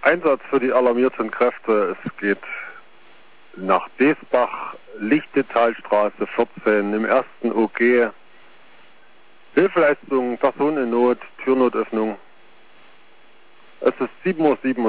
Einsatz für die alarmierten Kräfte. Es geht nach Desbach, Lichtetalstraße 14 im ersten OG. Hilfeleistung, Person in Not, Türnotöffnung. Es ist 7:37 Uhr.